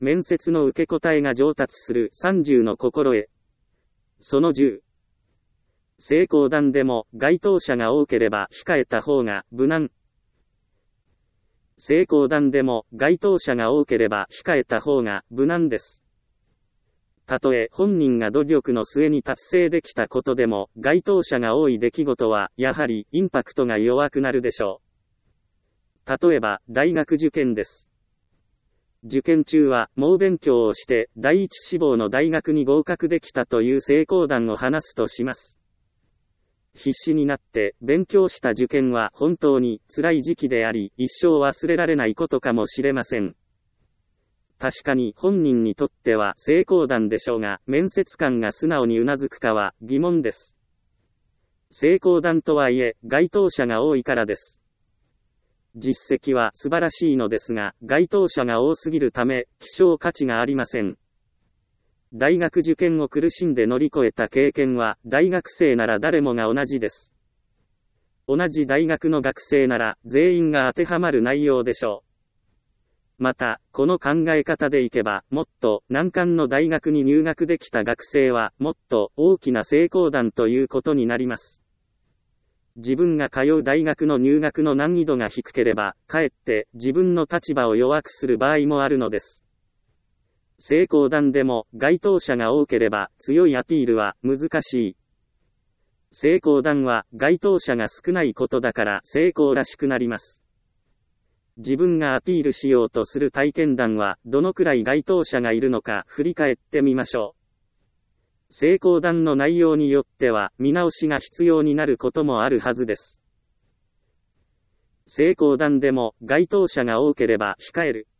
面接の受け答えが上達する30の心得。その10。成功談でも該当者が多ければ控えた方が無難。成功談でも該当者が多ければ控えた方が無難です。たとえ本人が努力の末に達成できたことでも、該当者が多い出来事はやはりインパクトが弱くなるでしょう。例えば大学受験です。受験中は猛勉強をして第一志望の大学に合格できたという成功談を話すとします。必死になって勉強した受験は本当に辛い時期であり、一生忘れられないことかもしれません。確かに本人にとっては成功談でしょうが、面接官が素直にうなずくかは疑問です。成功談とはいえ、該当者が多いからです。実績は素晴らしいのですが、該当者が多すぎるため、希少価値がありません。大学受験を苦しんで乗り越えた経験は、大学生なら誰もが同じです。同じ大学の学生なら、全員が当てはまる内容でしょう。また、この考え方でいけば、もっと難関の大学に入学できた学生は、もっと大きな成功談ということになります。自分が通う大学の入学の難易度が低ければ、かえって自分の立場を弱くする場合もあるのです。成功談でも該当者が多ければ強いアピールは難しい。成功談は該当者が少ないことだから成功らしくなります。自分がアピールしようとする体験談はどのくらい該当者がいるのか振り返ってみましょう。成功談の内容によっては見直しが必要になることもあるはずです。成功談でも該当者が多ければ控える。